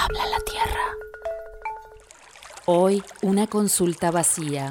Habla la tierra. Hoy, una consulta vacía.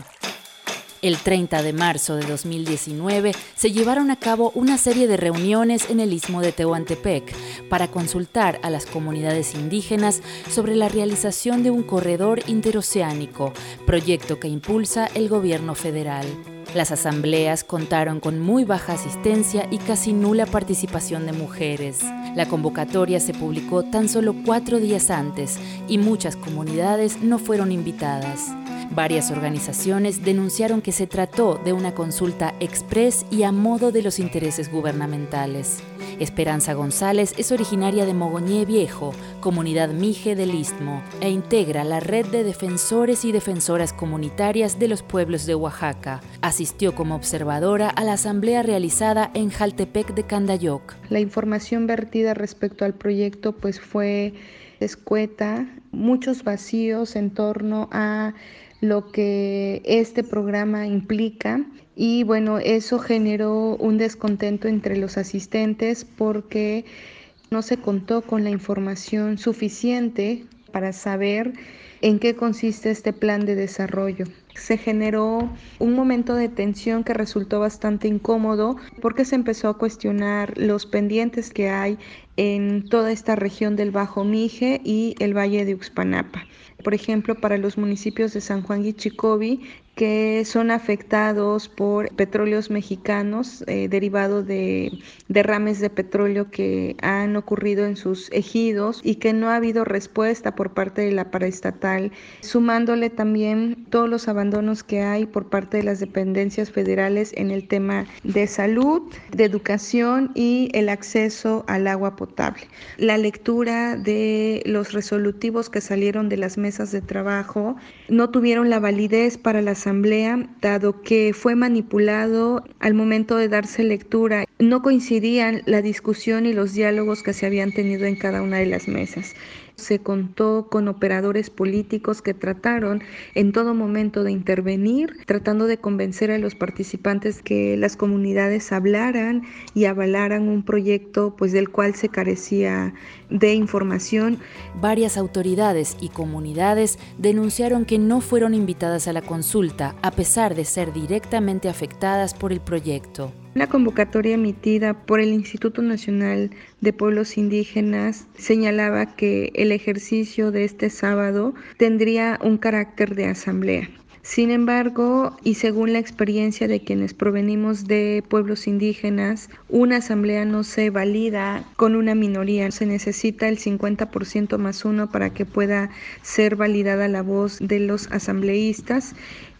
El 30 de marzo de 2019 se llevaron a cabo una serie de reuniones en el Istmo de Tehuantepec para consultar a las comunidades indígenas sobre la realización de un corredor interoceánico, proyecto que impulsa el gobierno federal. Las asambleas contaron con muy baja asistencia y casi nula participación de mujeres. La convocatoria se publicó tan solo 4 días antes y muchas comunidades no fueron invitadas. Varias organizaciones denunciaron que se trató de una consulta exprés y a modo de los intereses gubernamentales. Esperanza González es originaria de Mogoñé Viejo, comunidad mije del Istmo, e integra la red de defensores y defensoras comunitarias de los pueblos de Oaxaca. Asistió como observadora a la asamblea realizada en Jaltepec de Candayoc. La información vertida respecto al proyecto fue escueta, muchos vacíos en torno a lo que este programa implica y eso generó un descontento entre los asistentes porque no se contó con la información suficiente para saber en qué consiste este plan de desarrollo. Se generó un momento de tensión que resultó bastante incómodo porque se empezó a cuestionar los pendientes que hay en toda esta región del Bajo Mije y el Valle de Uxpanapa. Por ejemplo, para los municipios de San Juan y Chicobi, que son afectados por petróleos mexicanos derivados de derrames de petróleo que han ocurrido en sus ejidos y que no ha habido respuesta por parte de la paraestatal, sumándole también todos los abandonos que hay por parte de las dependencias federales en el tema de salud, de educación y el acceso al agua potable. La lectura de los resolutivos que salieron de las mesas de trabajo no tuvieron la validez para la asamblea, dado que fue manipulado al momento de darse lectura. No coincidían la discusión y los diálogos que se habían tenido en cada una de las mesas. Se contó con operadores políticos que trataron en todo momento de intervenir, tratando de convencer a los participantes que las comunidades hablaran y avalaran un proyecto del cual se carecía de información. Varias autoridades y comunidades denunciaron que no fueron invitadas a la consulta, a pesar de ser directamente afectadas por el proyecto. La convocatoria emitida por el Instituto Nacional de Pueblos Indígenas señalaba que el ejercicio de este sábado tendría un carácter de asamblea. Sin embargo, y según la experiencia de quienes provenimos de pueblos indígenas, una asamblea no se valida con una minoría. Se necesita el 50% más 1 para que pueda ser validada la voz de los asambleístas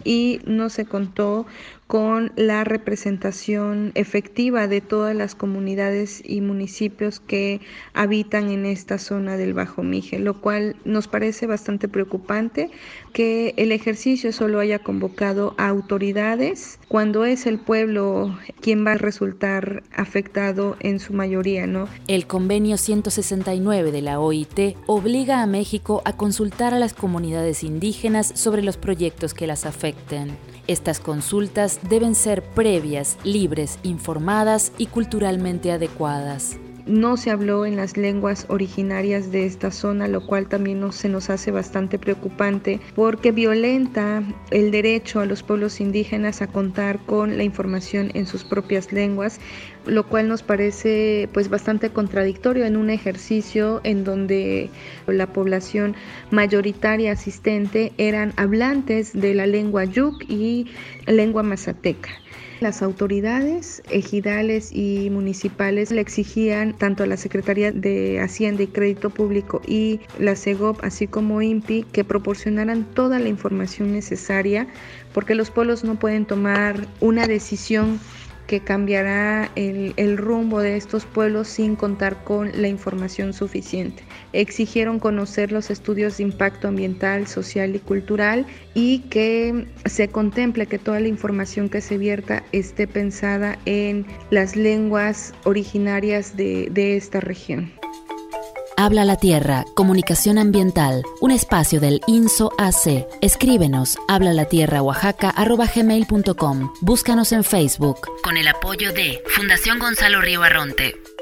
y no se contó con la representación efectiva de todas las comunidades y municipios que habitan en esta zona del Bajo Mije, lo cual nos parece bastante preocupante que el ejercicio solo haya convocado a autoridades cuando es el pueblo quien va a resultar afectado en su mayoría, ¿no? El convenio 169 de la OIT obliga a México a consultar a las comunidades indígenas sobre los proyectos que las afecten. Estas consultas deben ser previas, libres, informadas y culturalmente adecuadas. No se habló en las lenguas originarias de esta zona, lo cual también se nos hace bastante preocupante porque violenta el derecho a los pueblos indígenas a contar con la información en sus propias lenguas, lo cual nos parece bastante contradictorio en un ejercicio en donde la población mayoritaria asistente eran hablantes de la lengua yuk y lengua mazateca. Las autoridades ejidales y municipales le exigían tanto a la Secretaría de Hacienda y Crédito Público y la SEGOP, así como INPI, que proporcionaran toda la información necesaria, porque los pueblos no pueden tomar una decisión que cambiará el rumbo de estos pueblos sin contar con la información suficiente. Exigieron conocer los estudios de impacto ambiental, social y cultural y que se contemple que toda la información que se vierta esté pensada en las lenguas originarias de esta región. Habla la Tierra, comunicación ambiental, un espacio del INSO AC. Escríbenos, hablalatierraoaxaca@gmail.com. Búscanos en Facebook. Con el apoyo de Fundación Gonzalo Río Arronte.